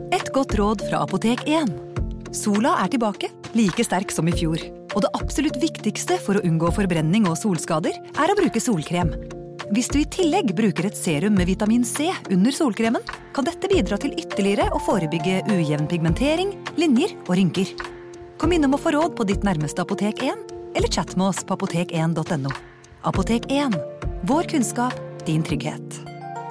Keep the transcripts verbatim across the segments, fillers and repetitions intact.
Et godt råd fra Apotek én. Sola er tilbake, like sterk som i fjor. Og det absolutt viktigste for å unngå forbrenning og solskader er å bruke solkrem. Hvis du i tillegg bruker et serum med vitamin C under solkremen, kan dette bidra til ytterligere å forebygge ujevn pigmentering, linjer og rynker. Kom innom å få råd på ditt nærmeste Apotek én, eller chat med oss på apotek en punktum no. Apotek én. Vår kunnskap, din trygghet.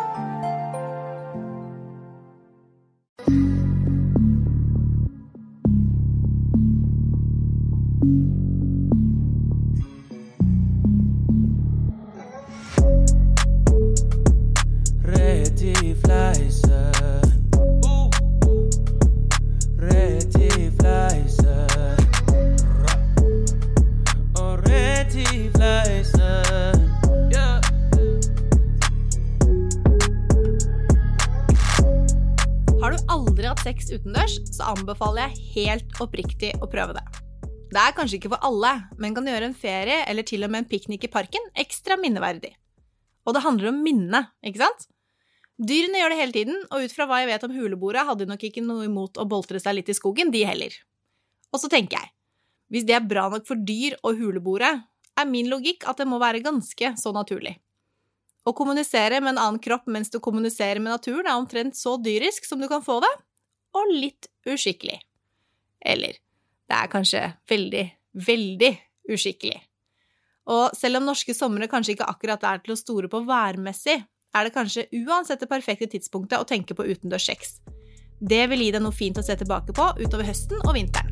Sex utendørs, så anbefaler jeg helt oppriktig å prøve det. Det er kanskje ikke for alle, men kan gjøre en ferie eller til og med en piknik i parken ekstra minneverdig. Og det handler om minne, ikke sant? Dyrene gjør det hele tiden, og ut fra hva jeg vet om huleboere hadde nok ikke noe imot å boltre seg litt i skogen, de heller. Og så tenker jeg, hvis det er bra nok for dyr og huleboere, er min logikk at det må være ganske så naturlig. Å kommunisere med en annen kropp mens du kommuniserer med naturen er omtrent så dyrisk som du kan få det, og litt uskikkelig. Eller, det er kanskje veldig, veldig uskikkelig. Og selv om norske somre kanskje ikke akkurat er til å store på værmessig, er det kanskje uansett det perfekte tidspunktet å tenke på utendørs sex. Det vil gi deg noe fint å se tilbake på utover høsten og vinteren.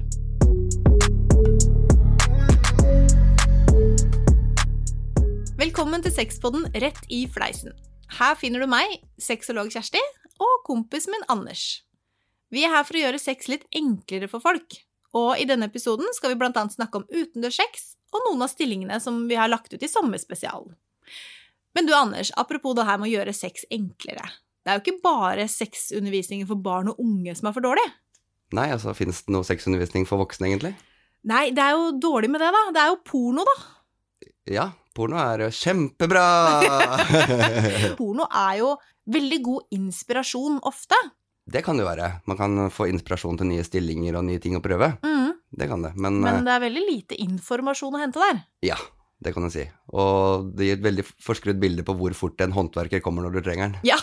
Velkommen til Sexpodden rett i fleisen. Her finner du meg, sexolog Kjersti, og kompis min Anders. Vi er her for å gjøre sex litt enklere for folk, og i denne episoden skal vi blant annet snakke om utendørs sex og noen av stillingene som vi har lagt ut i sommerspesialen. Men du Anders, apropos det her med å gjøre sex enklere. Det er jo ikke bare sexundervisningen for barn og unge som er for dårlig. Nei, altså finnes det noe sexundervisning for voksne egentlig? Nei, det er jo dårlig med det da. Det er jo porno da. Ja, porno er jo kjempebra! Porno er jo veldig god inspirasjon ofte. Det kan det være. Man kan få inspirasjon til nye stillinger og nye ting å prøve. Mm. Det kan det. Men, Men det er veldig lite informasjon å hente der. Ja, det kan du si. Og det gir et veldig forskrudd bilde på hvor fort en håndverker kommer når du trenger den. Ja.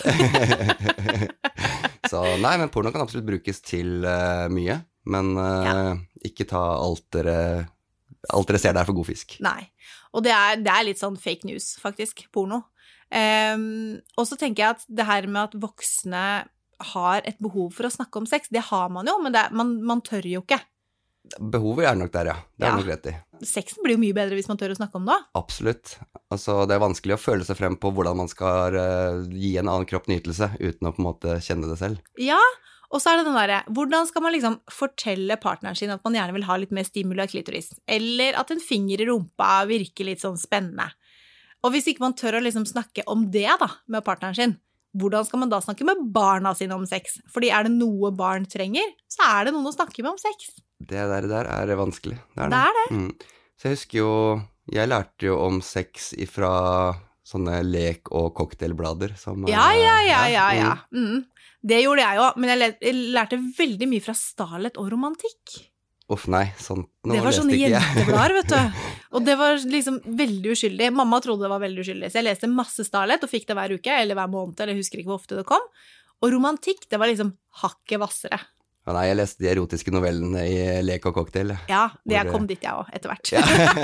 Så nei, men porno kan absolutt brukes til uh, mye. Men uh, ja. Ikke ta alt dere, alt dere ser der for god fisk. Nei. Og det er, det er litt sånn fake news, faktisk, porno. Um, og så tenker jeg at det her med at voksne har et behov for å snakke om sex, det har man jo, men det, man, man tør jo ikke. Behovet er nok der, ja. Det er ja. nok rett i. Sexen blir jo mye bedre hvis man tør å snakke om det. Absolutt. Altså, det er vanskelig å føle seg frem på hvordan man skal uh, gi en annen kropp nytelse, uten å på en måte kjenne det selv. Ja, og så er det den der, hvordan skal man liksom fortelle partneren sin at man gjerne vil ha litt mer stimuli av klitoris, eller at en finger i rumpa virker litt sånn spennende. Og hvis ikke man tør å liksom snakke om det da, med partneren sin, hvordan skal man da snakke med barna sine om sex? Fordi er det noe barn trenger, så er det noen å snakke med om sex. Det der, der er vanskelig. Det er det. det. Er det. Mm. Så jeg husker jo, jeg lærte jo om sex ifra sånne lek- og cocktailblader. Som, ja, ja, ja, ja, ja. Mm. Det gjorde jeg jo, men jeg lærte veldig mye fra Starlet og romantikk. Uff, nei, sånt nå det var leste sånne ikke jeg. jenteblader, vet du. Og det var liksom veldig uskyldig. Mamma trodde det var veldig uskyldig, så jeg leste masse Starlet og fikk det hver uke, eller hver måned, eller jeg husker ikke hvor ofte det kom. Og romantikk, det var liksom hakket vassere. Ja, nei, jeg leste de erotiske novellene i Lek og Cocktail. Ja, det jeg kom dit jeg også, etter hvert.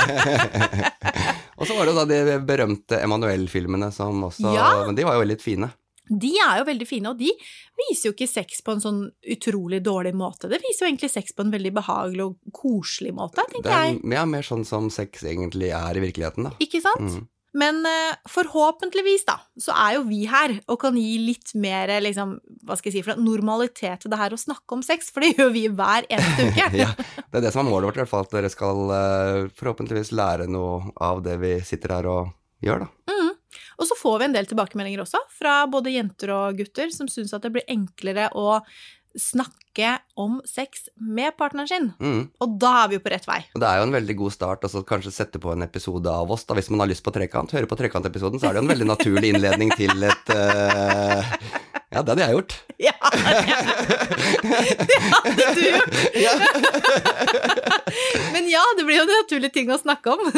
Ja. Og så var det jo da de berømte Emanuel-filmene som også, ja. Men de var jo veldig fine. De er jo veldig fine, og de viser jo ikke sex på en sånn utrolig dårlig måte. Det viser jo egentlig sex på en veldig behagelig og koselig måte, tenker er, jeg. Ja, mer sånn som sex egentlig er i virkeligheten, da. Ikke sant? Mm. Men uh, forhåpentligvis da, så er jo vi her, og kan gi litt mer, liksom, hva skal jeg si, for normalitet til det her å snakke om sex, for det gjør vi hver eneste uke. Ja, det er det som er målet vårt, i hvert fall, at dere skal uh, forhåpentligvis lære noe av det vi sitter her og gjør, da. Mm. Og så får vi en del tilbakemeldinger også, fra både jenter og gutter, som synes at det blir enklere å snakke om sex med partneren sin. Mm. Og da er vi jo på rett vei. Og det er jo en veldig god start, altså kanskje sette på en episode av oss, da, hvis man har lyst på trekant. Høre på trekantepisoden, så er det jo en veldig naturlig innledning til et, uh, Ja, det hadde jeg gjort. Ja, det hadde du gjort. Ja. Men ja, det blir jo en naturlig ting å snakke om.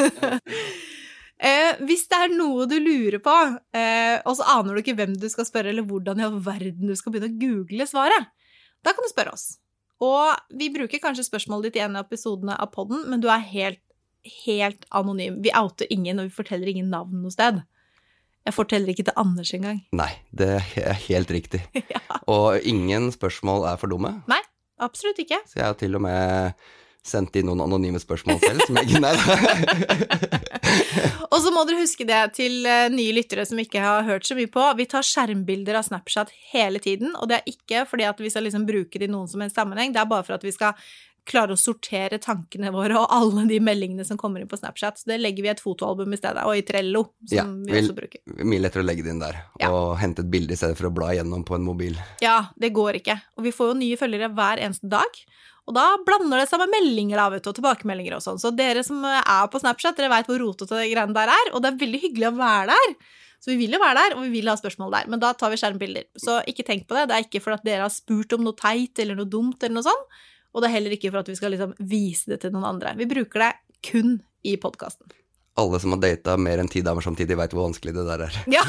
Eh, hvis det er noe du lurer på, eh, og så aner du ikke hvem du skal spørre, eller hvordan i all verden du skal begynne å google svaret, da kan du spørre oss. Og vi bruker kanskje spørsmålet ditt i en av episodene av podden, men du er helt, helt anonym. Vi outer ingen, og vi forteller ingen navn noe sted. Jeg forteller ikke til Anders engang. Nei, det er helt riktig. Ja. Og ingen spørsmål er for dumme. Nei, absolutt ikke. Så jeg har til og med sendt inn noen anonyme spørsmål selv, som jeg ikke nær. Og så må dere huske det til nye lyttere som ikke har hørt så mye på. Vi tar skjermbilder av Snapchat hele tiden, og det er ikke fordi at vi skal liksom bruke det i noen som helst sammenheng, det er bare for at vi skal klare å sortere tankene våre og alle de meldingene som kommer inn på Snapchat. Så det legger vi i et fotoalbum i stedet, og i Trello, som ja, vi også bruker. Mye lettere å legge det inn der, ja. Og hente et bilde i stedet for å bla igjennom på en mobil. Ja, det går ikke. Og vi får jo nye følgere hver eneste dag. Og da blander det seg med meldinger da, vet du, og tilbakemeldinger og sånn. Så dere som er på Snapchat, dere vet hvor rotete det greiene der er, og det er veldig hyggelig å være der. Så vi vil jo være der, og vi vil ha spørsmål der, men da tar vi skjermbilder. Så ikke tenk på det, det er ikke for at dere har spurt om noe teit eller noe dumt eller noe sånt, og det er heller ikke for at vi skal liksom vise det til noen andre. Vi bruker det kun i podcasten. Alle som har datet mer enn ti damer samtidig vet hvor vanskelig det der er. Ja,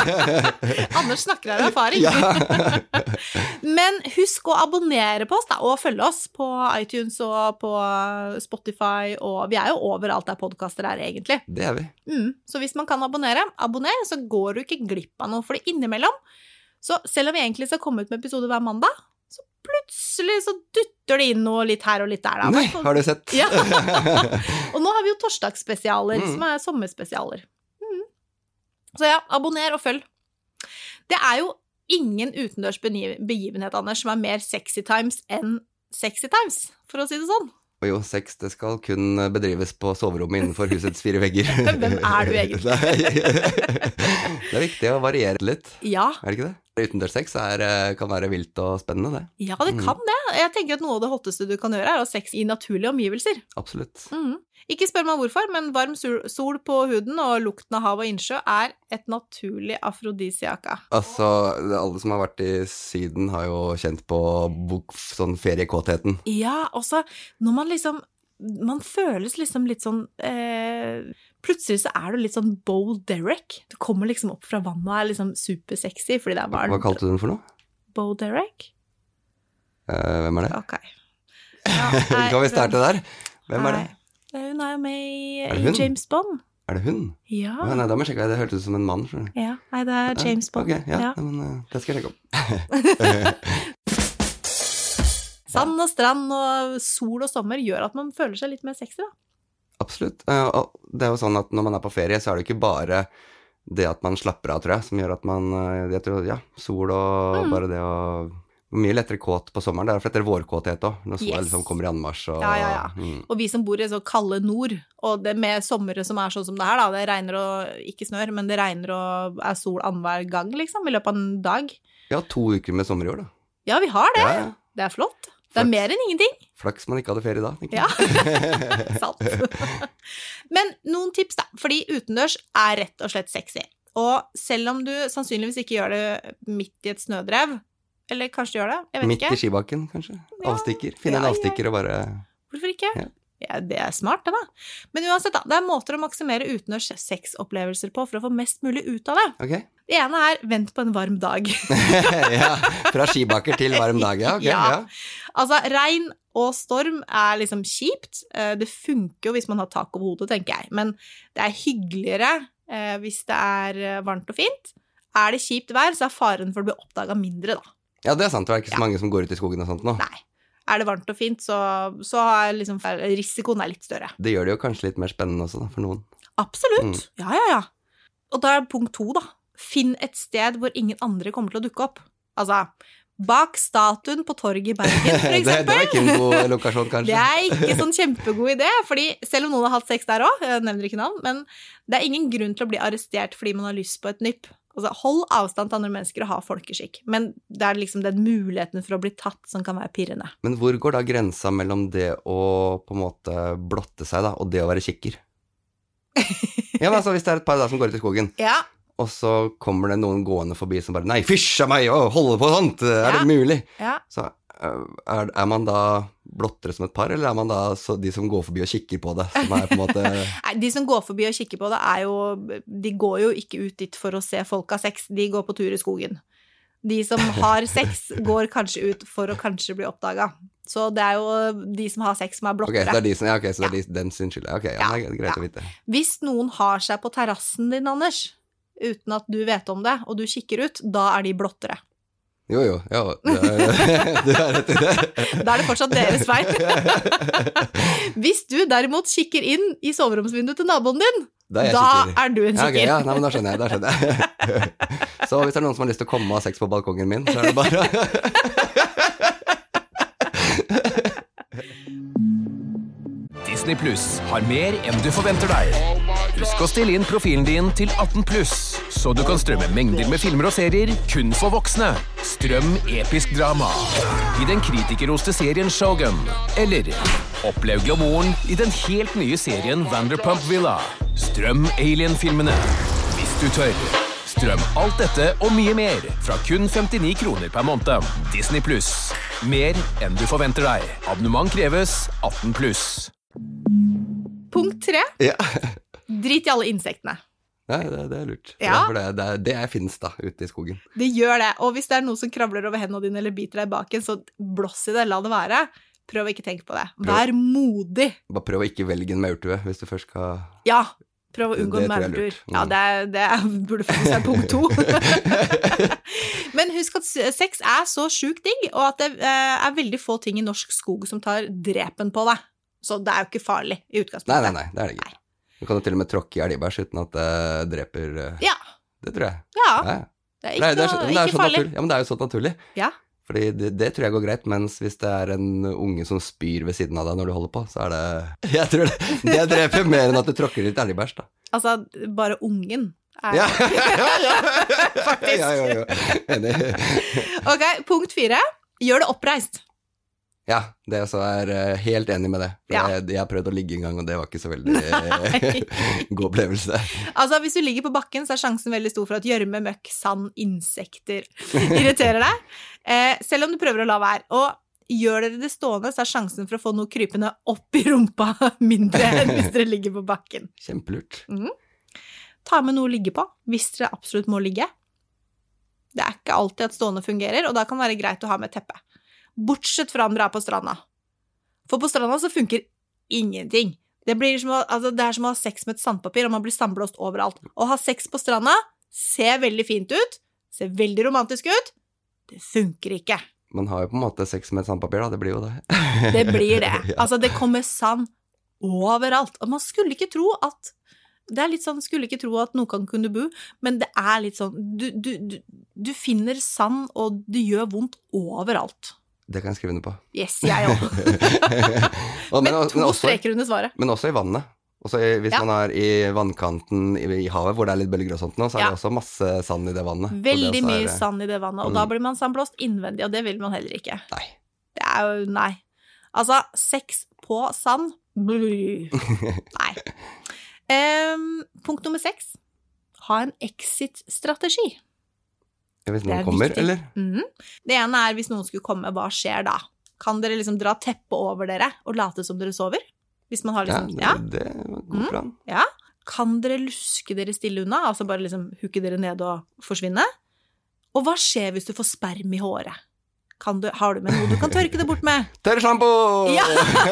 Anders snakker av erfaring. Ja. Men husk å abonnere på oss da, og følge oss på iTunes og på Spotify, og vi er jo overalt der podcaster er egentlig. Det er vi. Mm, så hvis man kan abonnere, abonner, så går du ikke glipp av noe, for det innimellom. Så selv om vi egentlig skal komme ut med episoder hver mandag, så plutselig så dytter det inn noe litt her og litt der. Da. Nei, har du sett? Ja. Og nå har vi jo torsdagsspesialer, mm. som er sommerspesialer. Mm. Så ja, abonner og følg. Det er jo ingen utendørs begivenhet, Anders, som er mer sexy times enn sexy times, for å si det sånn. Og jo, sex, det skal kun bedrives på soverommet innenfor husets fire vegger. Hvem er du egentlig? Det er viktig å variere litt, Ja. er det ikke det? Utendørssex er, kan være vilt og spennende, det. Ja, det kan det. Jeg tenker at noe av det hotteste du kan gjøre er å ha sex i naturlige omgivelser. Absolutt. Mm. Ikke spør meg hvorfor, men varm sol på huden og lukten av hav og innsjø er et naturlig afrodisiaka. Altså, alle som har vært i Syden har jo kjent på bok, sånn feriekåtheten. Ja, også når man liksom, man føles liksom litt sånn, eh, plutselig så er du litt sånn Bo Derek. Du kommer liksom opp fra vannet og er liksom supersexy fordi det er varmt. Hva kalte du den for noe? Bo Derek? Eh, hvem er det? Ok. Ja, nei, kan vi starte der? Hvem nei. er det? Hun er jo med Er det i hun? James Bond. Er det hun? Ja. Å, nei, da må jeg sjekke, det hørtes ut som en mann. skjønner du. Ja, nei, det er James Bond. Ok, ja, Ja. men uh, det skal jeg sjekke om. Sand og strand og sol og sommer gjør at man føler seg litt mer sexy, da. Absolutt. Uh, og det er jo sånn at når man er på ferie, så er det ikke bare det at man slapper av, tror jeg, som gjør at man, uh, jeg tror, ja, sol og Mm. bare det å mye lettere kåt på sommeren, det er for etter vårkåthet også, når sola Yes. liksom kommer i anmarsj. Og, Ja, ja, ja. Mm, Og vi som bor i så kalde nord, og det med sommere som er sånn som det her, da, det regner og ikke snør, men det regner og er sol annenhver gang, liksom, i løpet av en dag. ja, to uker med sommer i år, da. Ja, vi har det. Ja, ja. Det er flott. Det er Flaks. mer enn ingenting. Flaks man ikke hadde ferie da, tenker Ja, jeg. sant. Men noen tips da, fordi utendørs er rett og slett sexy. Og selv om du sannsynligvis ikke gjør det midt i et snødrev, eller kanskje du gjør det, jeg vet Midt ikke. i skibakken, kanskje. Ja. Avstikker. Finne Ja, en ja. avstikker og bare... Hvorfor ikke? Ja. Ja, det er smart, det da. Men uansett da, det er måter å maksimere utendørs sexopplevelser på for å få mest mulig ut av det. Ok. Det ene er vent på en varm dag. Ja, fra skibakker til varm dag, ja. Ok, Ja. ja. Altså, regn og storm er liksom kjipt. Eh, Det funker jo hvis man har tak over hodet, tenker jeg. Men det er hyggeligere eh, hvis det er eh, varmt og fint. Er det kjipt vær, så er faren for å bli oppdaget mindre da. Ja, det er sant. Det er ikke så Ja. mange som går ut i skogen og sånt nå. Nei. Er det varmt og fint, så, så er liksom risikoen er litt større. Det gjør det jo kanskje litt mer spennende også, da, for noen. Absolutt. Mm. Ja, ja, ja. Og da er punkt to, da. Finn et sted hvor ingen andre kommer til å dukke opp. Altså, bak statuen på torget i Bergen, for det, det eksempel. var ikke en god lokasjon, kanskje. Det er ikke sånn kjempegod idé, fordi selv om noen har hatt sex der også, jeg nevner ikke navn, men det er ingen grunn til å bli arrestert fordi man har lyst på et nypp. Altså, hold avstand til andre mennesker og ha folkeskikk, men det er liksom den muligheten for å bli tatt som kan være pirrende. Men hvor går da grensa mellom det å på en måte blotte seg da, og det å være kikker? Ja, men altså, hvis det er et par da som går ut i skogen, Ja, og så kommer det noen gående forbi som bare, nei, fysj av meg, å, holde på sånt, er Ja. det mulig? Ja. Så er, er man da blottere som et par, eller er man da så de som går forbi og kikker på det, som er på en måte... Nei, de som går forbi og kikker på det er jo, de går jo ikke ut dit for å se folk ha sex, de går på tur i skogen. De som har sex går kanskje ut for å kanskje bli oppdaget. Så det er jo de som har sex som er Ok, blottere. så det er de som, ja, ok, så det Ja. er de, den sin skyld. Ok, ja, Ja, det er greit ja. å vite. Hvis noen har seg på terrassen din, Anders, uten at du vet om det, og du kikker ut, da er de blottere. Jo, jo, ja, du er, du er rett i det. Da er det fortsatt deres feil. Hvis du derimot kikker inn i soveromsvinduet til naboen din, Da er jeg da kikker. er du en Ja, ok, kikker. ja, nei, men da skjønner jeg, da skjønner jeg. Så hvis det er noen som har lyst til å komme og ha sex på balkongen min, så er det bare... Disney Plus har mer enn du forventer deg. Husk å stille inn profilen din til atten pluss, så du kan strømme mengder med filmer og serier kun for voksne. Strøm episk drama i den kritikerroste serien Shogun, eller opplev glamouren i den helt nye serien Vanderpump Villa. Strøm Alien-filmene, hvis du tør. Strøm alt dette og mye mer fra kun femtini kroner per måned. Disney Plus. Mer enn du forventer deg. Abonnement kreves atten pluss. Punkt tre. Ja, Drit i alle insektene. nei, det, det er lurt. Ja. For det, det, er- det er finnes da, ute i skogen. Det gjør det. Og hvis det er noe som krabler over hendene dine eller biter deg i baken, så blås i det, la det være. Prøv å ikke tenke på det. Vær modig. Bare prøv å ikke velge en maurtue, hvis du først skal... Ja, prøv å unngå Det tror jeg er maurtuer. lurt. Mm. Ja, det, er- det er- burde faktisk være punkt to. Men husk at sex er så sjukt digg, og at det eh, er veldig få ting i norsk skog som tar drepen på deg. Så det er jo ikke farlig i utgangspunktet. Nei, nei, nei, det er det ikke. Du kan jo til og med tråkke i elgbæsj uten at det dreper... eh, Ja, Det tror jeg. ja. Ja. Det er Nei, ikke, det er, så- noe, men det er ikke så farlig. naturlig. Ja, men det er jo så naturlig. Ja. Fordi det, det tror jeg går greit, mens hvis det er en unge som spyr ved siden av deg når du holder på, så er det... Jeg tror det, det dreper mer enn at du tråkker litt elgbæsj, da. Altså, bare ungen er... Ja, ja, ja. Faktisk. Ja, ja, ja. Enig. Ok, punkt fire. Gjør det oppreist. Ja, det også er eh, helt enig med det. For Ja. jeg, jeg har prøvd å ligge en gang, og det var ikke så veldig eh, god opplevelse. Altså, hvis du ligger på bakken, så er sjansen veldig stor for at gjørme, møkk, sand, insekter irriterer deg. Eh, selv om du prøver å la være. Og gjør dere det stående, så er sjansen for å få noe krypende opp i rumpa mindre enn hvis dere ligger på bakken. Kjempelurt. Ta med noe å ligge på, hvis dere absolutt må ligge. Det er ikke alltid at stående fungerer, og da kan det være greit å ha med teppe. Bortsett fra når dere er på stranda. For på stranda så funker ingenting. Det, blir som å, altså det er som å ha sex med et sandpapir, og man blir sandblåst overalt. Å ha sex på stranda ser veldig fint ut, ser veldig romantisk ut. Det funker ikke. Man har jo på en måte sex med et sandpapir, da. Det blir jo det. Det blir det. Ja. Altså, det kommer sand overalt. Og man skulle ikke tro at det er litt sånn, skulle ikke tro at noe kan kunne bo, men det er litt sånn, du, du, du, du finner sand, og det gjør vondt overalt. Det kan jeg skrive under på. Yes, jeg også. Og, Med men, to men, også, streker under svaret. men også i vannet. Også i, hvis Ja. man er i vannkanten i, i havet, hvor det er litt bølger og sånt nå, så er Ja. det også masse sand i det vannet. Så Veldig det også mye er- sand i det vannet, og Mm. da blir man sandblåst innvendig, og det vil man heller ikke. Nei. Det er jo, nei. Altså, sex på sand, bluh. Nei. Em, punkt nummer seks. Ha en exit-strategi. Hvis Det er noen kommer, viktig. eller? Mhm. Det ene er hvis noen skulle komme, hva skjer da? Kan dere liksom dra teppet over dere og late som dere sover? Hvis man har Ja, liksom, det, ja, det var en god Mm. plan. ja. Kan dere luske dere stille unna, altså bare liksom hukke dere ned og forsvinne? Og hva skjer hvis du får sperm i håret? Kan du, har du med noe du kan tørke det bort med? Tørrsjampo! Ja.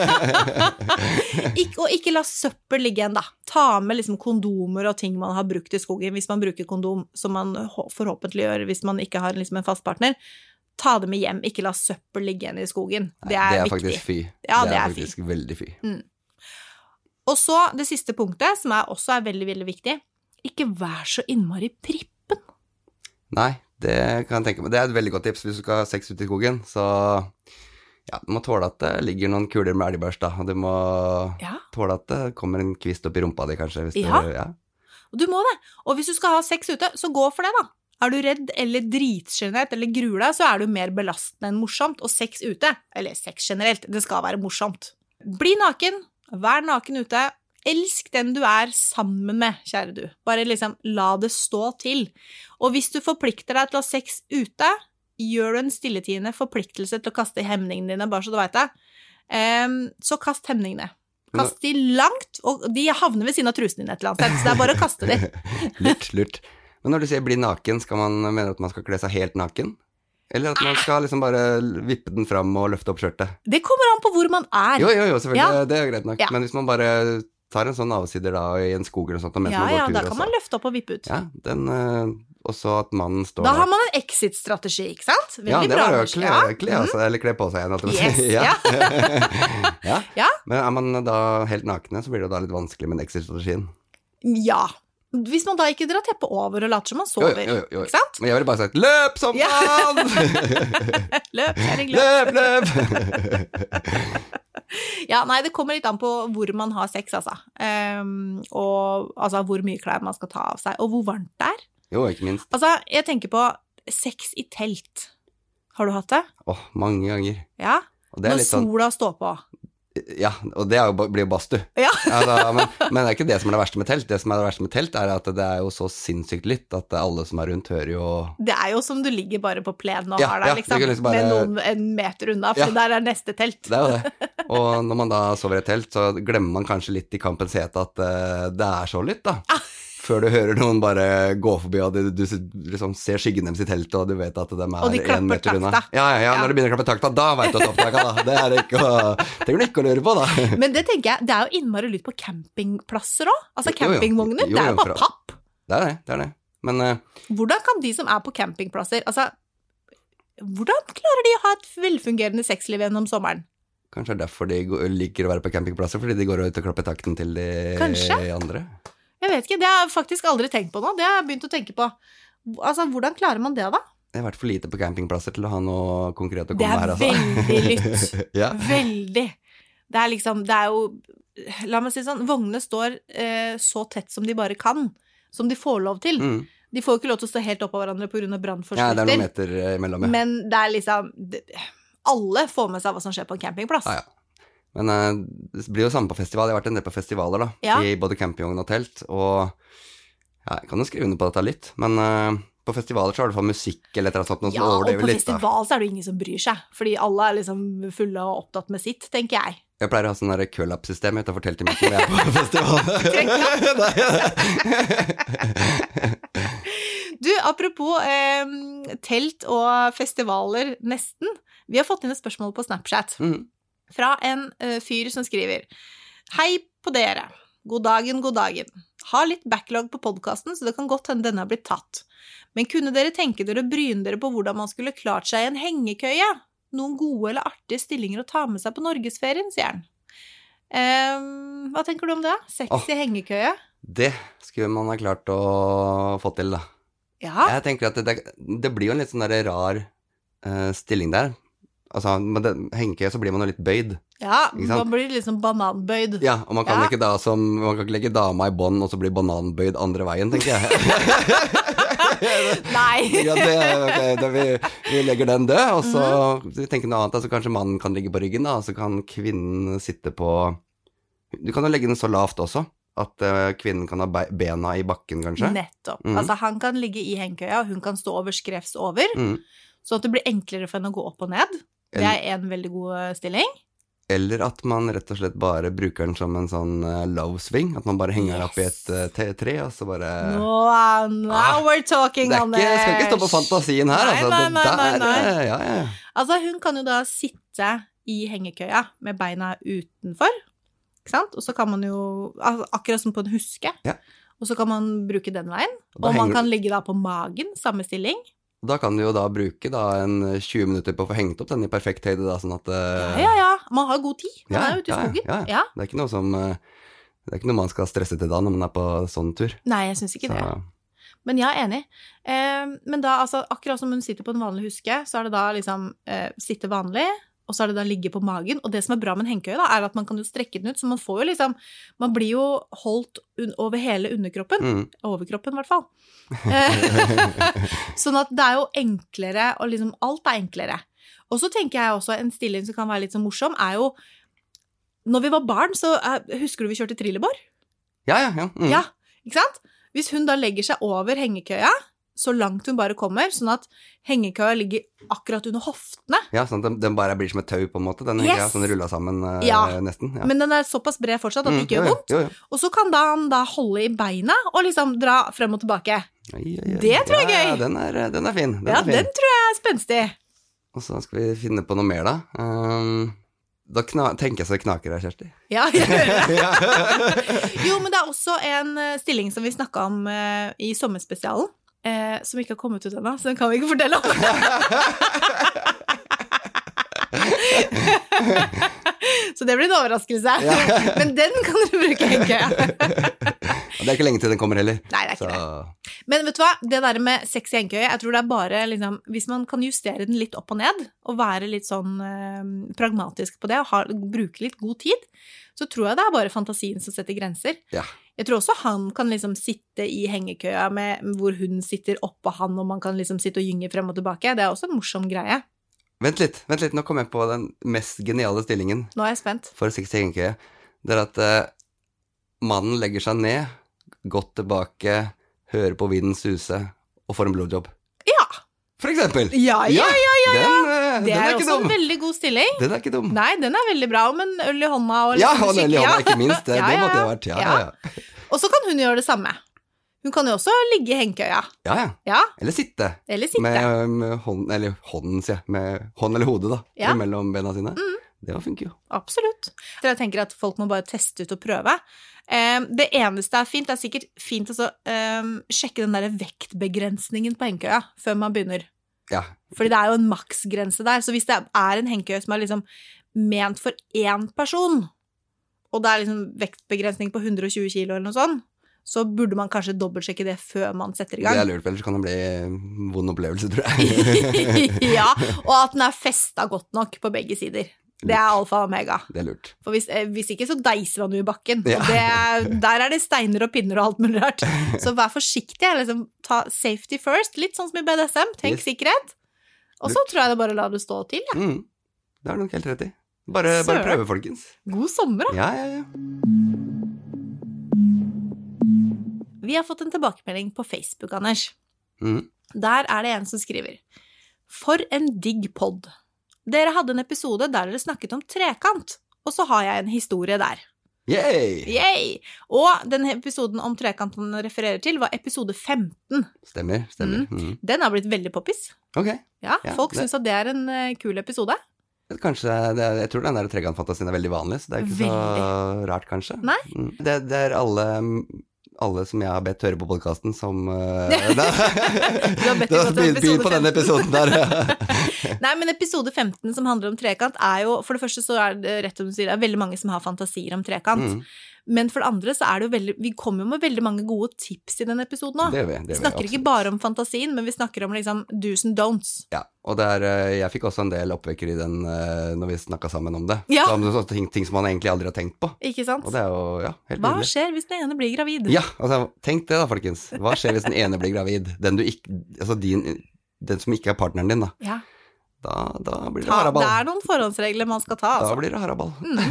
Ikke, og ikke la søppel ligge igjen, da. Ta med liksom kondomer og ting man har brukt i skogen. Hvis man bruker kondom, som man hå- forhåpentlig gjør hvis man ikke har liksom en fast partner, ta det med hjem. Ikke la søppel ligge igjen i skogen. Det Nei, er, det er viktig. faktisk fy. Ja, det, det er er faktisk veldig fy. Og så det siste punktet, som er også er veldig, veldig viktig. Ikke vær så innmari prippen. Nei, det kan jeg tenke meg. Det er et veldig godt tips hvis du skal ha sex ute i skogen, så ja, du må tåle at det ligger noen kuler med elgbæsj, da, og du må Ja. tåle at det kommer en kvist opp i rumpa di, kanskje, hvis Ja. du, ja. Og du må det. Og hvis du skal ha sex ute, så gå for det, da. Er du redd eller dritsjenert eller gruer deg, så er du mer belastende enn morsomt. Og sex ute, eller sex generelt, det skal være morsomt. Bli naken, vær naken ute. elsk den du er sammen med, kjære du. Bare liksom la det stå til. Og hvis du forplikter deg til å ha sex ute, gjør du en stilletiende forpliktelse til å kaste hemningene dine, bare så du vet det. Um, så kast hemningene. Kast de langt, og de havner ved siden av trusen din et eller annet sted, så det er bare å kaste de. lurt, lurt. Men når du sier bli naken, skal man mene at man skal kle seg helt naken? Eller at man skal liksom bare vippe den fram og løfte opp skjørtet? Det kommer an på hvor man er. Jo, jo, jo, selvfølgelig, Ja. det er greit nok. Ja. Men hvis man bare tar en sånn avsider da i en skog eller sånt, og mens Ja, man går ja, tur da kan også. man løfte opp og vippe ut. Ja, den, uh, også at mannen står Da der. har man en exit-strategi, ikke sant? Veldig Ja, det bra. var jo norsk, kle, ja. kle av seg, eller kle på seg igjen. At det Yes, ja. ja. Ja. Men er man da helt nakne, så blir det da litt vanskelig med den exit-strategien. Ja. Hvis man da ikke drar teppet over og later som man Jo, sover, jo, jo, jo. ikke sant? Men jeg ville bare sagt, løp som Ja. faen! Løp, kjæring, løp. løp, løp! Ja, nei, det kommer litt an på hvor man har sex, altså. Um, og altså hvor mye klær man skal ta av seg, og hvor varmt det er. Jo, ikke minst. Altså, jeg tenker på sex i telt. Har du hatt det? Åh, mange ganger. Ja? Og det er Når litt sånn, sola står på. ja, og det er jo, blir jo badstue. Ja. Ja, da, men, men det er ikke det som er det verste med telt. Det som er det verste med telt, er at det er jo så sinnssykt litt at alle som er rundt hører jo Det er jo som du ligger bare på plenen og Ja, har deg, ja, liksom, du kan liksom bare- med noen en meter unna, for Ja. der er neste telt. Det er jo det. Og når man da sover i et telt, så glemmer man kanskje litt i kampens hete at uh, det er så litt, da. Ah. Før du hører noen bare gå forbi, og du, du, du liksom ser skyggen deres i teltet, og du vet at de Og de er klapper en meter unna. takta. Ja, ja, ja, Ja. når de begynner å klappe takta, da vet du at opptaket, da. Det er ikke å, trenger du ikke å lure på, da. Men det tenker jeg, det er jo innmari lytt på campingplasser også. Altså Jo, jo. campingvogner, Jo, det er jo, jo bare fra- papp. Det er det, det er det. Men uh, Hvordan kan de som er på campingplasser, altså, hvordan klarer de å ha et velfungerende sexliv gjennom sommeren? kanskje det er derfor de går- liker å være på campingplasser, fordi de går ut og klapper takten til de Kanskje. andre. Jeg vet ikke, det har jeg faktisk aldri tenkt på nå, det har jeg begynt å tenke på. Altså, hvordan klarer man det da? Det har vært for lite på campingplasser til å ha noe konkret å komme Det er her, altså. veldig lytt. ja. Veldig. Det er liksom, det er jo, la meg si sånn, vognene står eh, så tett som de bare kan, som de får lov til. Mm. De får jo ikke lov til å stå helt oppå hverandre på grunn av Ja, det er brannforskrifter. noen meter eh, imellom, ja. Men det er liksom, det, alle får med seg hva som skjer på en campingplass. Ja, ja. Men eh, det blir jo samme på festival. Jeg har vært en del på festivaler, da. Ja. I både campingvogn og telt. Og ja, jeg kan jo skrive under på dette litt, men eh, på festivaler så har du fått musikk eller et eller annet sånt, noe som Ja, og overlever på litt, da. festival så er det jo ingen som bryr seg, fordi alle er liksom fulle og opptatt med sitt, tenker jeg. Jeg pleier å ha sånn der kølapp-system utenfor teltet mitt når jeg er på festival. Du, apropos eh, telt og festivaler, nesten. Vi har fått inn et spørsmål på Snapchat mm. fra en eh, fyr som skriver: Hei på dere. God dagen, god dagen. Har litt backlog på podcasten, så det kan godt hende denne har blitt tatt. Men kunne dere tenke dere å bryne dere på hvordan man skulle klart seg i en hengekøye? Noen gode eller artige stillinger å ta med seg på norgesferien, sier han. Um, hva tenker du om det? Sexy Åh. hengekøye? Det skulle man ha klart å få til, da. Ja. Jeg tenker at det, det, det blir jo en litt sånn der rar eh, stilling der. Altså, med det, hengekøye så blir man jo litt bøyd. Ja, Ikke sant? man blir liksom bananbøyd. Ja, og man kan Ja. ikke da som Man kan ikke legge dama i bånd og så bli bananbøyd andre veien, tenker jeg. Nei. Ja, det, okay, da vi, vi legger den død, og så vi tenker noe annet. Altså, kanskje mannen kan ligge på ryggen, da, og så kan kvinnen sitte på Du kan jo legge den så lavt også at uh, kvinnen kan ha be bena i bakken, kanskje. Nettopp. Mhm. Altså, han kan ligge i hengekøya, og hun kan stå over skrevs over, Mm. så at det blir enklere for henne å gå opp og ned. Det er en veldig god stilling. Eller at man rett og slett bare bruker den som en sånn uh, love swing. At man bare henger den opp i et uh, te- tre, og så bare Nå, now Ah, we're talking, Det er ikke, Anders. skal ikke stå på fantasien her, Nei, altså. nei, Det nei, nei, der, nei. uh, Ja, ja. Altså, hun kan jo da sitte i hengekøya med beina utenfor, ikke sant? Og så kan man jo, altså, akkurat som på en huske, Ja. og så kan man bruke den veien. Og da Og man henger- kan ligge da på magen, samme stilling. Da kan du jo da bruke da en tjue minutter på å få hengt opp den i perfekt høyde, da, sånn at uh, Ja, ja, ja. Man har god tid. Man Ja, er jo ute i ja, ja, skogen. ja. Ja. Det er ikke noe som uh, Det er ikke noe man skal stresse til da når man er på sånn tur. Nei, jeg syns ikke Så, det. Men jeg er enig. Eh, men da, altså, akkurat som hun sitter på en vanlig huske, så er det da liksom eh, sitte vanlig, og så er det da ligge på magen. Og det som er bra med en hengekøye, da, er at man kan jo strekke den ut, så man får jo liksom Man blir jo holdt un over hele underkroppen. mm. Overkroppen, i hvert fall. Eh, sånn at det er jo enklere, og liksom alt er enklere. Og så tenker jeg også en stilling som kan være litt så morsom, er jo Når vi var barn, så eh, husker du vi kjørte trillebår? Ja, ja, ja. Mm. Ja, ikke sant? Hvis hun da legger seg over hengekøya, så langt hun bare kommer, sånn at hengekøya ligger akkurat under hoftene. Ja, sånn at den, den bare blir som et tau på en måte, den hengekøya, Yes. sånn rullet sammen uh, Ja. nesten. Ja. Men den er såpass bred fortsatt at det ikke Mm, gjør jo, vondt. Jo, jo. Og så kan da han da holde i beina og liksom dra frem og tilbake. Oi, oi, oi. Det tror jeg er ja, gøy. Ja, den er, den er fin. Den Ja, er fin. den tror jeg er spenstig. Og så skal vi finne på noe mer, da. Um, da kna tenker jeg så det knaker her, Kjersti. Ja, jeg hører det. Jo, men det er også en eh, stilling som vi snakket om eh, i sommerspesialen, eh, som ikke har kommet ut ennå, så den kan vi ikke fortelle om. Så det blir en overraskelse. Men den kan du bruke, hengekøya. Det er ikke lenge til den kommer heller. Nei, det er ikke så... det. Men vet du hva, det der med sexy hengekøye, jeg tror det er bare liksom, hvis man kan justere den litt opp og ned, og være litt sånn eh, pragmatisk på det, og ha, bruke litt god tid, så tror jeg det er bare fantasien som setter grenser. Ja. Jeg tror også han kan liksom sitte i hengekøya med, hvor hun sitter oppå han, og man kan liksom sitte og gynge frem og tilbake. Det er også en morsom greie. Vent litt, vent litt, nå kom jeg på den mest geniale stillingen Nå er jeg spent. for sexy hengekøye. Det er at uh, mannen legger seg ned, godt tilbake, hører på vinden suse, og får en blowjob. Ja! For eksempel! Ja, ja, ja, ja, ja. Den, uh, Det den er, er ikke også dum. en veldig god stilling. Den er ikke dum. Nei, den er veldig bra, men øl i hånda og Ja, liksom og en øl i skikkelig- hånda, ikke minst. Det, Ja, det ja, måtte ja. det ha vært. Ja, Ja. ja, ja. Og så kan hun gjøre det samme. Hun kan jo også ligge i hengekøya. Ja, ja. Ja, Eller sitte. eller sitte. Med, med hånd, eller hånden, sier jeg. Med hånd eller hode, da. Ja. Mellom bena sine. Det funker jo. Absolutt. Så jeg tenker at folk må bare teste ut og prøve. Eh, det eneste er fint, det er sikkert fint å så, eh, sjekke den der vektbegrensningen på hengekøya før man begynner. Ja. Fordi det er jo en maksgrense der, så hvis det er en hengekøye som er liksom ment for én person, og det er liksom vektbegrensning på hundre og tjue kilo eller noe sånt, så burde man kanskje dobbeltsjekke det før man setter i Det gang. er lurt, for ellers kan det bli en vond opplevelse, tror jeg. Ja, og at den er festet godt nok på begge sider. Det er alfa og omega. Det er lurt. For hvis, eh, hvis ikke så deiser man jo i bakken. Ja. Og det, der er det steiner og pinner og alt mulig rart. Så vær forsiktig, liksom, ta safety first, litt sånn som i B D S M, tenk Yes. sikkerhet. Og så tror jeg det bare la det stå til, ja. Mm. Det har du nok helt rett i. Bare, bare Søren. prøve, folkens. God sommer, da. Ja, ja, ja. Vi har fått en tilbakemelding på Facebook, Anders. Mm. Der er det en som skriver: For en digg podd. Dere hadde en episode der dere snakket om trekant, og så har jeg en historie der. Yay! Yay! Og den episoden om trekant han refererer til, var episode femten. Stemmer, stemmer. Mm. Den har blitt veldig poppis. Ok. Ja, Ja, folk det- syns at det er en uh, kul episode. Kanskje, det er, jeg tror den der tregantfantasien er veldig vanlig, så det er ikke så rart, kanskje. Nei. Mm. Det, det er alle, alle som jeg har bedt høre på podcasten som uh, da, Du har bedt da, dem gå til begynn, begynn på episode den episoden der. Nei, men episode femten som handler om trekant er jo, for det første så er det rett som du sier, det er veldig mange som har fantasier om trekant. Mm. Men for det andre så er det jo veldig, vi kommer jo med veldig mange gode tips i den episoden også. Det gjør vi. Det Vi gjør snakker vi, ikke absolutt. bare om fantasien, men vi snakker om liksom do's and don'ts. Ja, og det er, eh, jeg fikk også en del oppvekker i den eh, når vi snakket sammen om det. Ja. Så, om sånne ting, ting som man egentlig aldri har tenkt på. Ikke sant? Og det er jo, ja, helt Hva nydelig. skjer hvis den ene blir gravid? Ja, altså, tenk det da, folkens. Hva skjer hvis den ene blir gravid? Den du ikke, altså din, den som ikke er partneren din da. Ja. Da, da blir det Ta, haraball. det er noen forhåndsregler man skal ta, Da altså. blir det haraball.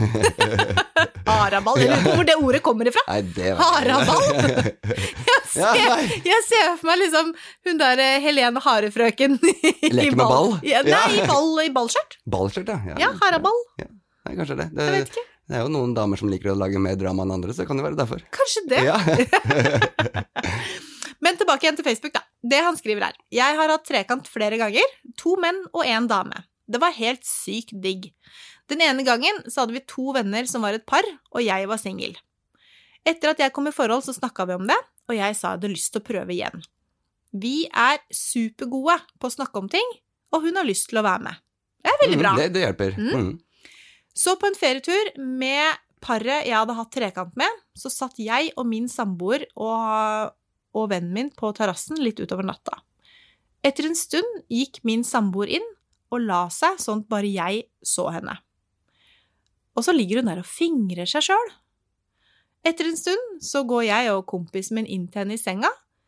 Haraball, jeg lurer på hvor det ordet kommer ifra. Nei, det vet jeg Haraball? ikke. Jeg Ja, ser, nei. jeg ser for meg liksom hun der eh, Helene Harefrøken i Leker med ball? Ja, nei, Ja. i ball i ballskjørt. Ballskjørt, ja. Ja, haraball. Ja. Nei, kanskje det. Det, Jeg vet ikke. det er jo noen damer som liker å lage mer drama enn andre, så det kan jo være derfor. Kanskje det. Ja. Men tilbake igjen til Facebook, da. Det han skriver er: Jeg har hatt trekant flere ganger. To menn og en dame. Det var helt sykt digg. Den ene gangen så hadde vi to venner som var et par, og jeg var singel. Etter at jeg kom i forhold, så snakka vi om det, og jeg sa jeg hadde lyst til å prøve igjen. Vi er supergode på å snakke om ting, og hun har lyst til å være med. Det er veldig bra. Mm, det, det hjelper. Mm. Mm. Så på en ferietur med paret jeg hadde hatt trekant med, så satt jeg og min samboer og, og vennen min på terrassen litt utover natta. Etter en stund gikk min samboer inn og la seg sånn at bare jeg så henne. Og så ligger hun der og fingrer seg selv. Etter en stund så går jeg og kompisen min inn til henne i senga,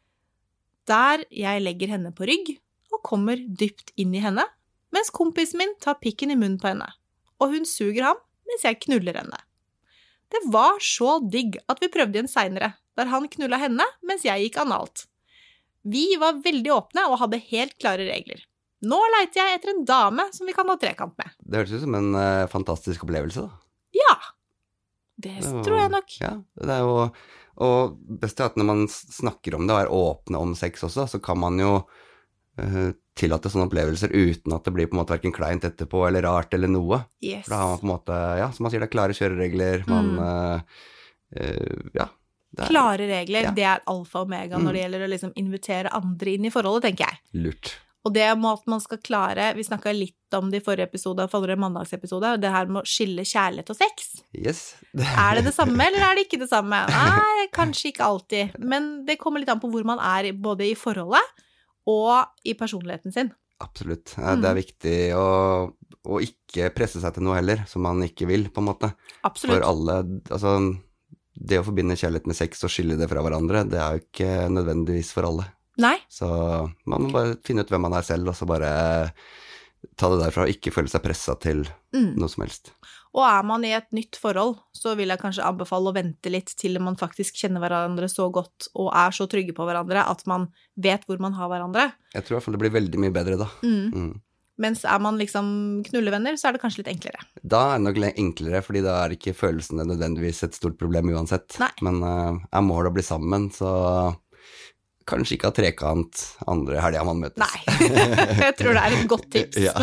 der jeg legger henne på rygg og kommer dypt inn i henne, mens kompisen min tar pikken i munnen på henne, og hun suger ham mens jeg knuller henne. Det var så digg at vi prøvde igjen senere, der han knulla henne mens jeg gikk analt. Vi var veldig åpne og hadde helt klare regler. Nå leiter jeg etter en dame som vi kan ha trekant med. Det hørtes ut som en uh, fantastisk opplevelse da. Ja, det, det var, tror jeg nok. Ja, det er jo, og best er at når man snakker om det og er åpne om sex også, så kan man jo uh, tillate sånne opplevelser uten at det blir på en måte hverken kleint etterpå eller rart eller noe. Yes. For da har man på en måte, ja, som man sier, det er klare kjøreregler, man, Mm. uh, uh, ja. Det er Klare regler, ja. det er alfa og omega Mm. når det gjelder å liksom invitere andre inn i forholdet, tenker jeg. lurt. Og det må at man skal klare, vi snakket litt om det i forrige episode, forrige mandagsepisode, det her med å skille kjærlighet og sex. Yes. Er det det samme, eller er det ikke det samme? Nei, kanskje ikke alltid. Men det kommer litt an på hvor man er, både i forholdet og i personligheten sin. Absolutt. Ja, det er viktig å, å ikke presse seg til noe heller, som man ikke vil, på en måte. Absolutt. For alle, altså, det å forbinde kjærlighet med sex og skille det fra hverandre, det er jo ikke nødvendigvis for alle. Nei, Så man må bare finne ut hvem man er selv, og så bare ta det derfra, og ikke føle seg presset til Mm. noe som helst. og er man i et nytt forhold, så vil jeg kanskje anbefale å vente litt til man faktisk kjenner hverandre så godt, og er så trygge på hverandre, at man vet hvor man har hverandre. Jeg tror i hvert fall det blir veldig mye bedre da. Mm. Mm. Mens er man liksom knullevenner, så er det kanskje litt enklere. Da er det nok le- enklere, fordi da er ikke følelsene nødvendigvis et stort problem uansett. Nei. Men uh, er målet å bli sammen, så kanskje ikke ha trekant andre helga man møtes. Nei, jeg tror det er et godt tips. Ja.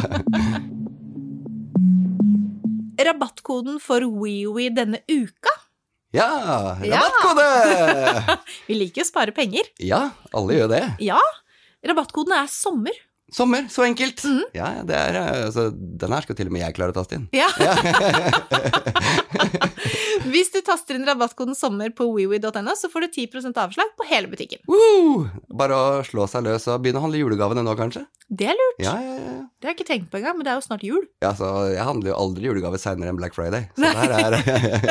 Rabattkoden for WeWe denne uka. Ja, Ja. rabattkode! Vi liker å spare penger. Ja, alle gjør det. Ja, rabattkoden er sommer. Sommer, så enkelt. Mhm. Ja, det er, uh, altså, den her skal til og med jeg klare å taste inn. Ja. Hvis du taster inn rabattkoden sommer på wewe punktum no, så får du ti prosent avslag på hele butikken. Woo! Bare å slå seg løs og begynne å handle julegavene nå, kanskje? Det er lurt. Ja, ja, ja. Det har jeg ikke tenkt på engang, men det er jo snart jul. Ja, så jeg handler jo aldri julegave senere enn Black Friday. Så det her er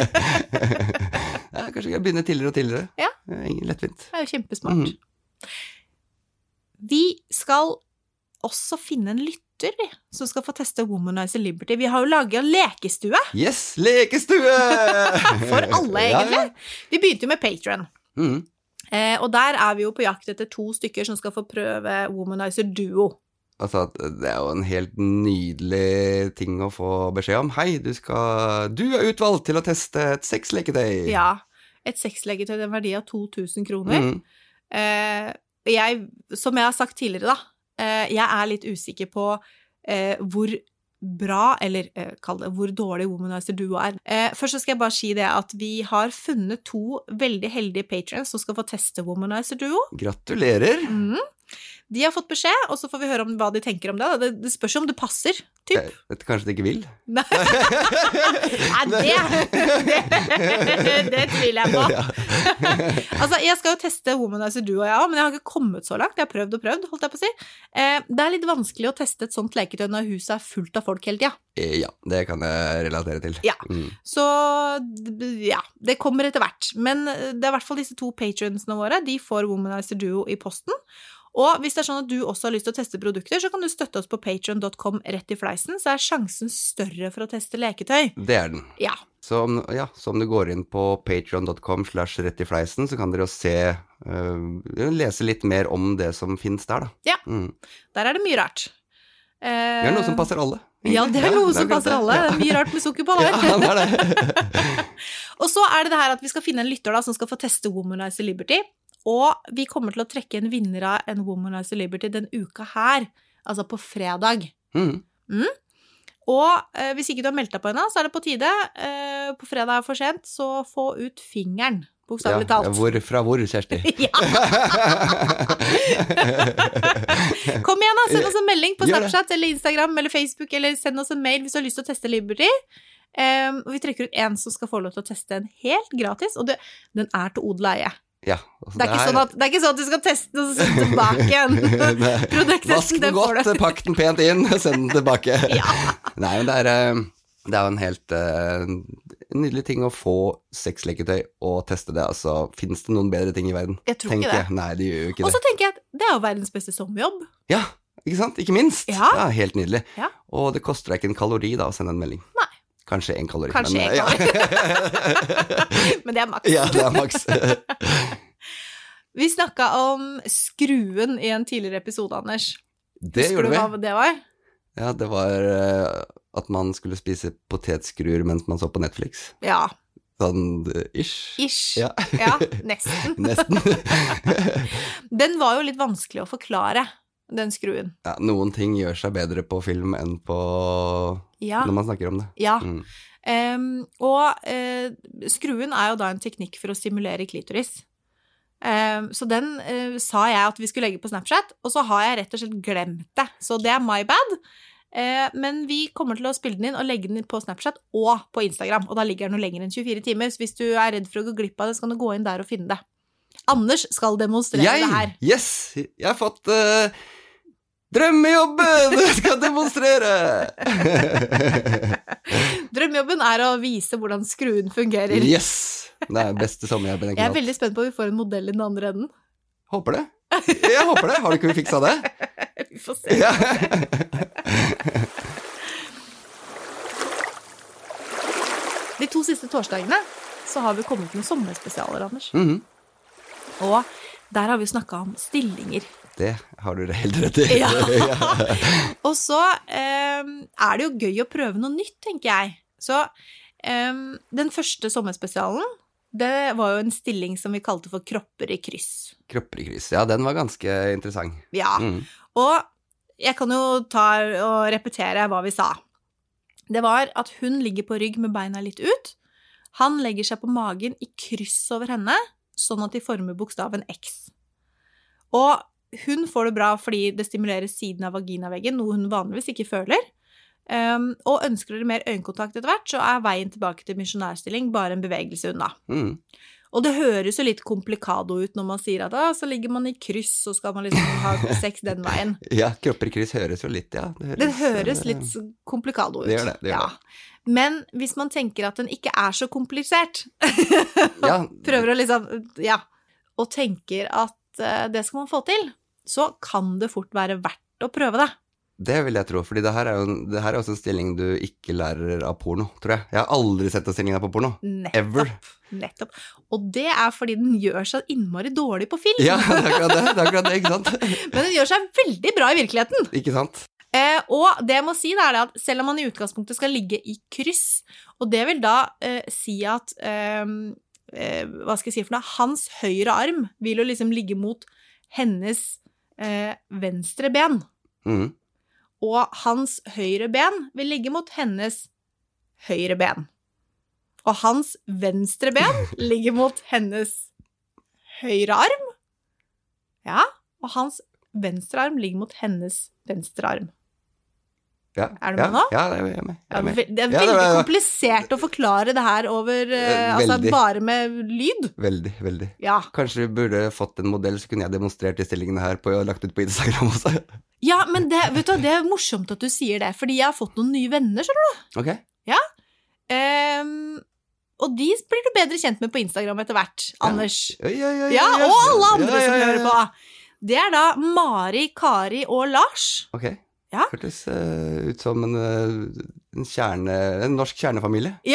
ja, kanskje jeg begynner tidligere og tidligere. Ja. Ingen lettvint. Det er jo kjempesmart. Mhm. Vi skal også finne en lytter, vi, som skal få teste Womanizer Liberty. Vi har jo laget en lekestue Yes, lekestue! for alle, egentlig. Vi begynte jo med Patreon. Mhm. Eh, og der er vi jo på jakt etter to stykker som skal få prøve Womanizer Duo. Altså, det er jo en helt nydelig ting å få beskjed om. Hei, du skal Du er utvalgt til å teste et sexleketøy. Ja, et sexlegetøy til en verdi av to tusen kroner. Mhm. Eh, jeg, som jeg har sagt tidligere da, eh, jeg er litt usikker på eh, hvor bra, eller eh, kall det, hvor dårlig Womanizer Duo er. Eh, først så skal jeg bare si det at vi har funnet to veldig heldige patrons som skal få teste Womanizer Duo. Gratulerer. Mm. De har fått beskjed, og så får vi høre om hva de tenker om det. Det, det spørs om det passer, typ. Jeg vet kanskje de ikke vil? Nei, Nei det, det, det tviler jeg på. Ja. Altså, jeg skal jo teste Womanizer Duo, ja, men jeg har ikke kommet så langt. Jeg har prøvd og prøvd, holdt jeg på å si. Eh, det er litt vanskelig å teste et sånt leketøy når huset er fullt av folk hele tida. Eh, Ja, det kan jeg relatere til. Ja. Mm. Så ja, det kommer etter hvert. Men det er i hvert fall disse to patronsene våre, de får Womanizer Duo i posten. Og hvis det er sånn at du også har lyst til å teste produkter, så kan du støtte oss på patreon punktum com rett i fleisen, så er sjansen større for å teste leketøy. Det er den. Ja. Så om, ja, så om du går inn på patreon punktum com slash rett i fleisen, så kan dere jo se, øh, lese litt mer om det som finnes der, da. Ja. Mm. Der er det mye rart. Eh, Det er noe som passer alle. Ja, det er noe som akkurat passer alle. Det er mye rart med sukker på der. Ja, det er det. Og så er det det her at vi skal finne en lytter da, som skal få teste Womanizer Liberty, og vi kommer til å trekke en vinner av en Womanizer Liberty den uka her, altså på fredag. Mm. Mm. Og eh, hvis ikke du har meldt deg på henne, så er det på tide, eh, på fredag er for sent, så få ut fingeren, bokstavelig Ja, talt. hvor, fra hvor, Kjersti? Ja. Kom igjen da, send oss en melding på Gjør det. Snapchat eller Instagram eller Facebook, eller send oss en mail hvis du har lyst til å teste Liberty. Um, og vi trekker ut en som skal få lov til å teste en helt gratis, og det, den er til odel og eie. Ja, altså, Det er, ikke sånn at, det er ikke sånn at du skal teste den og så sende den tilbake igjen. Vask Produkttesten, den det får godt, du. pakk den pent inn, send den tilbake. Ja. Nei, men det er, eh, det er jo en helt eh, nydelig ting å få sexleketøy og teste det. Altså, finnes det noen bedre ting i verden? Jeg tror Tenker ikke det. jeg. Nei, det gjør jo ikke Og det. så tenker jeg at det er jo verdens beste sommerjobb. Ja, ikke sant? Ikke minst. Ja. Helt nydelig. Ja. Og det koster deg ikke en kalori da å sende en melding. Nei. Kanskje en kalori. Kanskje men, en ja. kalori. Men det er maks. Ja, det er maks. Vi snakket om skruen i en tidligere episode, Anders. Det Husker gjorde du vi. hva det var? Ja, det var uh, at man skulle spise potetskruer mens man så på Netflix. Ja. Sånn uh, ish. Ish. Ja, Ja, nesten. nesten. Den var jo litt vanskelig å forklare, den skruen. Ja, noen ting gjør seg bedre på film enn på Ja. når man snakker om det. Ja. Mm. Um, og uh, skruen er jo da en teknikk for å stimulere klitoris. Um, så den uh, sa jeg at vi skulle legge på Snapchat, og så har jeg rett og slett glemt det. Så det er my bad. Uh, men vi kommer til å spille den inn og legge den på Snapchat og på Instagram. Og da ligger den noe lenger enn tjuefire timer, så hvis du er redd for å gå glipp av det, så kan du gå inn der og finne det. Anders skal demonstrere Jeg, det her. yes, jeg har fått uh, drømmejobben, jeg skal demonstrere. Drømmejobben er å vise hvordan skruen fungerer. Yes, det er beste sommerjobben jeg Jeg er kunne hatt. veldig spent på om vi får en modell i den andre enden. Håper det. Jeg håper det. Har du ikke fiksa det? Vi får se. Ja. De to siste torsdagene så har vi kommet med sommerspesialer, Anders. Mhm. Og der har vi snakket om stillinger. Det har du helt rett i. Ja. Og så eh, er det jo gøy å prøve noe nytt, tenker jeg. Så eh, den første sommerspesialen, det var jo en stilling som vi kalte for kropper i kryss. Kropper i kryss. Ja, den var ganske interessant. Ja, Mm. og jeg kan jo ta og repetere hva vi sa. Det var at hun ligger på rygg med beina litt ut. Han legger seg på magen i kryss over henne, sånn at de former bokstaven X. Og hun får det bra fordi det stimulerer siden av vaginaveggen, noe hun vanligvis ikke føler. Um, og ønsker dere mer øyekontakt etter hvert, så er veien tilbake til misjonærstilling bare en bevegelse unna. Mm. Og det høres jo litt komplikado ut når man sier at ah, så ligger man i kryss, og skal man liksom ha sex den veien. Ja, kropper i kryss høres jo litt, ja. Det høres, Det høres litt komplikado ut. Det gjør det, det gjør ja. Men hvis man tenker at den ikke er så komplisert, Ja, prøver å liksom, ja, og tenker at uh, det skal man få til, så kan det fort være verdt å prøve det. det vil jeg tro, fordi det her er jo en, det her er også en stilling du ikke lærer av porno, tror jeg. Jeg har aldri sett en stilling der på porno. Nettopp. Ever. Nettopp. Og det er fordi den gjør seg innmari dårlig på film. Ja, det er akkurat det, det er akkurat det, ikke sant? Men den gjør seg veldig bra i virkeligheten. Ikke sant? Eh, og det jeg må si, det er det at selv om man i utgangspunktet skal ligge i kryss, og det vil da eh, si at eh, eh, hva skal jeg si for noe, hans høyre arm vil jo liksom ligge mot hennes eh, venstre ben, Mm. og hans høyre ben vil ligge mot hennes høyre ben. Og hans venstre ben ligger mot hennes høyre arm. Ja, og hans venstre arm ligger mot hennes venstre arm. Ja, Er du ja, med nå? Ja, det er jeg med. Jeg Ja, er med. ve- det er Ja, veldig det var- komplisert å forklare det her over, eh, Eh, altså veldig. bare med lyd. Veldig, veldig. Ja. Kanskje vi burde fått en modell, så kunne jeg demonstrert de stillingene her på, og lagt ut på Instagram også. Ja, men det, vet du, det er morsomt at du sier det, fordi jeg har fått noen nye venner, skjønner du? Ok. Ehm, og de blir du bedre kjent med på Instagram etter hvert, Anders. Oi, oi, oi, Ja, oi, oi. og alle andre Ja, ja, som ja, hører ja. på. Det er da Mari, Kari og Lars. Ok. Ja. Hørtes eh, ut som en, eh, en, kjerne, en norsk kjernefamilie. Ja.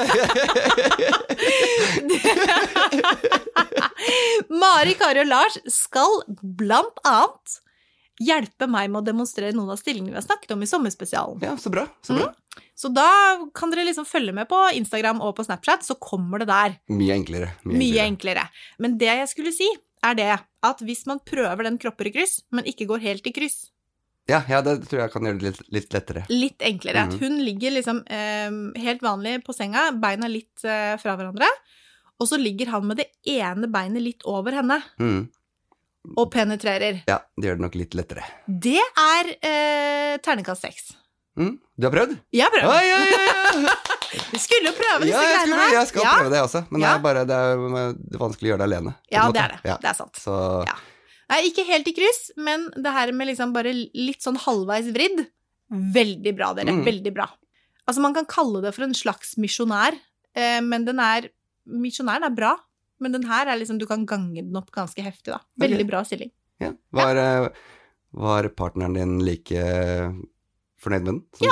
Mari, Kari og Lars skal blant annet hjelpe meg med å demonstrere noen av stillingene vi har snakket om i sommerspesialen. Ja, så bra. Så bra. Så da kan dere liksom følge med på Instagram og på Snapchat, så kommer det der. Mye enklere. Mye, Mye enklere. enklere. Men det jeg skulle si, er det at hvis man prøver den kropper i kryss, men ikke går helt i kryss, Ja, ja, det tror jeg kan gjøre det litt, litt lettere. litt enklere. At Mhm. hun ligger liksom eh, helt vanlig på senga, beina litt eh, fra hverandre, og så ligger han med det ene beinet litt over henne Mm. og penetrerer. Ja, det gjør det nok litt lettere. Det er eh, terningkast seks. Mm. Du har prøvd? Jeg har prøvd. Oi, oi, oi, oi. Vi skulle jo prøve disse Ja, jeg greiene skal, her. jeg skal ja. prøve det også, men Ja. det er bare det er, det er vanskelig å gjøre det alene. på en Ja, måte. det er det. Ja. Det er sant. Så Ja. Nei, ikke helt i kryss, men det her med liksom bare litt sånn halvveis vridd, veldig bra, dere. Mm. Veldig bra. Altså, man kan kalle det for en slags misjonær, eh, men den er Misjonæren er bra, men den her er liksom Du kan gange den opp ganske heftig, da. Veldig Ok. bra stilling. ja. Var, eh, var partneren din like fornøyd med den? som Ja, du?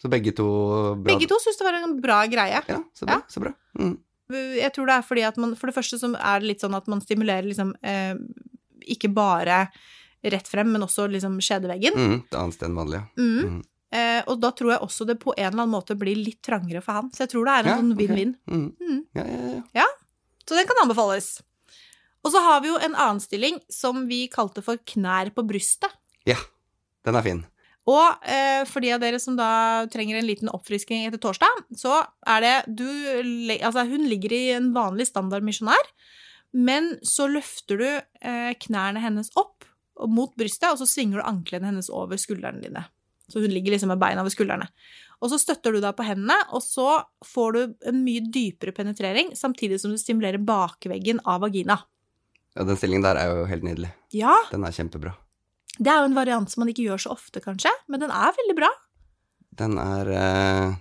Så begge to bra. Begge to synes det var en bra greie. Ja, så bra, Ja. så bra. Mm. Jeg tror det er fordi at man, for det første så er det litt sånn at man stimulerer liksom, eh, ikke bare rett frem, men også liksom skjedeveggen. Mm, det annet sted enn vanlig, ja. Mm. Mm. Eh, og da tror jeg også det på en eller annen måte blir litt trangere for han. Så jeg tror det er en Ja, sånn ok. vinn-vinn. Mm. Mm. Ja, ja, ja. Så den kan anbefales. Og så har vi jo en annen stilling som vi kalte for knær på brystet. Ja, den er fin. Og eh, for de av dere som da trenger en liten oppfrisking etter torsdag, så er det du, altså hun ligger i en vanlig standard misjonær, men så løfter du eh, knærne hennes opp og mot brystet, og så svinger du anklene hennes over skuldrene dine. Så hun ligger liksom med beina over skuldrene. Og så støtter du deg på hendene, og så får du en mye dypere penetrering, samtidig som du stimulerer bakveggen av vagina. Ja, den stillingen der er jo helt nydelig. Ja, Den er kjempebra. det er jo en variant som man ikke gjør så ofte, kanskje, men den er veldig bra. Den er eh,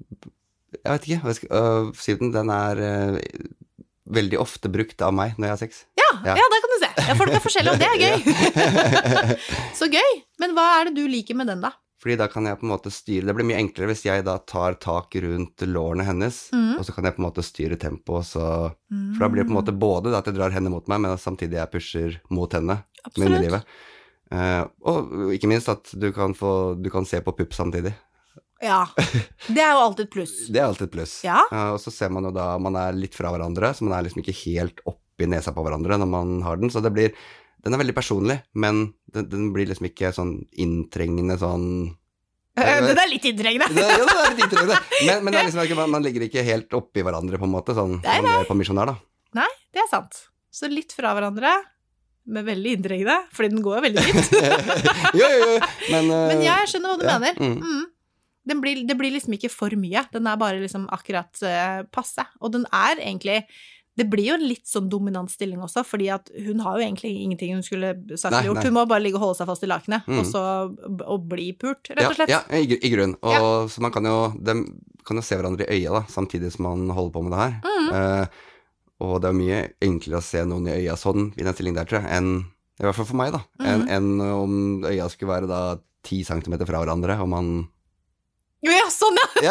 Jeg vet ikke hva jeg skal øh, si den. Den er eh, veldig ofte brukt av meg når jeg har sex. Ja, Ja. ja, der kan du se. Ja, folk er forskjellige, og det er gøy. Så gøy. Men hva er det du liker med den, da? Fordi da kan jeg på en måte styre. Det blir mye enklere hvis jeg da tar tak rundt lårene hennes, Mhm. og så kan jeg på en måte styre tempoet, så For da blir det på en måte både at jeg drar henne mot meg, men samtidig jeg pusher mot henne med Absolutt. underlivet. Eh, og ikke minst at du kan, få, du kan se på pupp samtidig. Ja. Det er jo alltid et pluss. Det er alltid et pluss. Ja. Eh, og så ser man jo da man er litt fra hverandre, så man er liksom ikke helt oppi nesa på hverandre når man har den, så det blir Den er veldig personlig, men den, den blir liksom ikke sånn inntrengende sånn Eh, Den er litt inntrengende. Det, ja, det er litt inntrengende. Men, men det er liksom ikke, man, man ligger ikke helt oppi hverandre på en måte, sånn Nei, som man gjør på misjonær, da. Nei, det er sant. Så litt fra hverandre, men veldig inntrengende, fordi den går jo veldig dypt. jo, jo, jo. Men, eh, Men jeg skjønner hva du ja, mener. mm. Mm. Den blir, det blir liksom ikke for mye. Den er bare liksom akkurat uh, passe. Og den er egentlig Det blir jo en litt sånn dominant stilling også, fordi at hun har jo egentlig ingenting hun skulle sagt Nei, eller gjort. nei. Hun må bare ligge og holde seg fast i lakenet, Mm. og så og bli pult, rett og slett. Ja, ja i, gr- i grunn. Og så man kan jo, de kan jo se hverandre i øya da, samtidig som man holder på med det her. Mm. Eh, og det er mye enklere å se noen i øya sånn, i den stillingen der, tror jeg, enn, i hvert fall for meg da, enn, Mhm. enn om øya skulle være da ti centimeter fra hverandre, og man... Jo, ja, sånn, ja! Ja.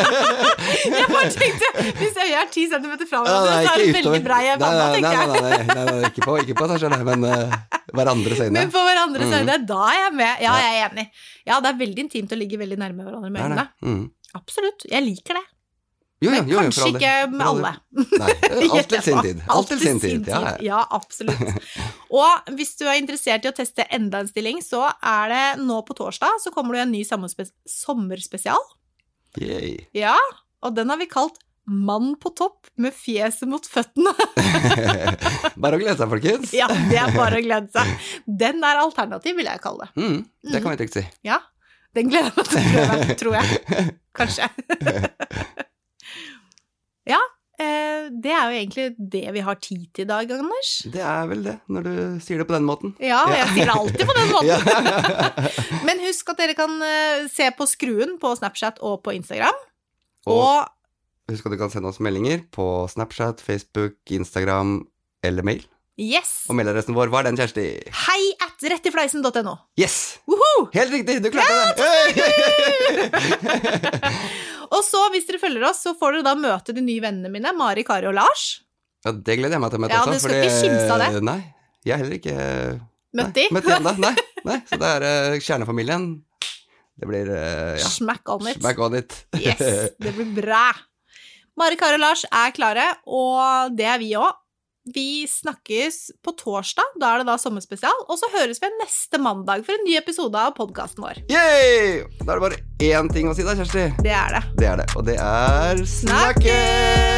Jeg bare tenkte, hvis øya er ti centimeter fra Ja, hverandre, nei, så er ikke det veldig utover. brei Nei, vann, nei, tenker nei, jeg. nei, nei, nei, nei, ikke på, ikke på seg selv, men uh, hverandres øyne. Men på hverandres Mhm. øyne, da er jeg med. Ja, jeg er enig. Ja, det er veldig intimt å ligge veldig nærme hverandre med Det er øynene. det. Mm. Absolutt. Jeg liker det. Jo, jo, Men jo, jo, for kanskje all del. ikke med For all alle. del. Nei, alt til sin tid. Alt til sin tid, ja, ja. Ja, absolutt. Og hvis du er interessert i å teste enda en stilling, så er det nå på torsdag, så kommer det en ny sommerspe- sommerspesial. Yay. Ja, og den har vi kalt Mann på topp med fjeset mot føttene. Bare å glede seg, folkens. Ja, det er bare å glede seg. Den er alternativ, vil jeg kalle det. Mm, det kan vi trygt si. Ja, den gleder jeg meg til å prøve, tror jeg. Kanskje. Ja, eh, det er jo egentlig det vi har tid til i dag, Anders. Det er vel det, når du sier det på den måten. Ja, jeg sier det alltid på den måten. Ja. Men husk at dere kan eh, se på Skruen på Snapchat og på Instagram. Og Og husk at du kan sende oss meldinger på Snapchat, Facebook, Instagram eller mail. yes, Og mailadressen vår var den, Kjersti. hei at rettifleisen punktum no. Yes! Woohoo! Helt riktig, du klarte det! Og så, hvis dere følger oss, så får dere da møte de nye vennene mine, Mari, Kari og Lars. Ja, det gleder jeg meg til å møte Ja, også. du skal ikke kimse av det. Nei, jeg er heller ikke... Møtt nei, de? Møtt de enda, nei, nei. Så det er uh, kjernefamilien. Det blir, uh, ja, Smack on it. smack on it. Yes, det blir bra. Mari, Kari og Lars er klare, og det er vi også. Vi snakkes på torsdag, da er det da sommerspesial, og så høres vi neste mandag for en ny episode av podcasten vår. Yay! Da er det bare én ting å si da, Kjersti. Det er det. Det er det, og det er Snakkes!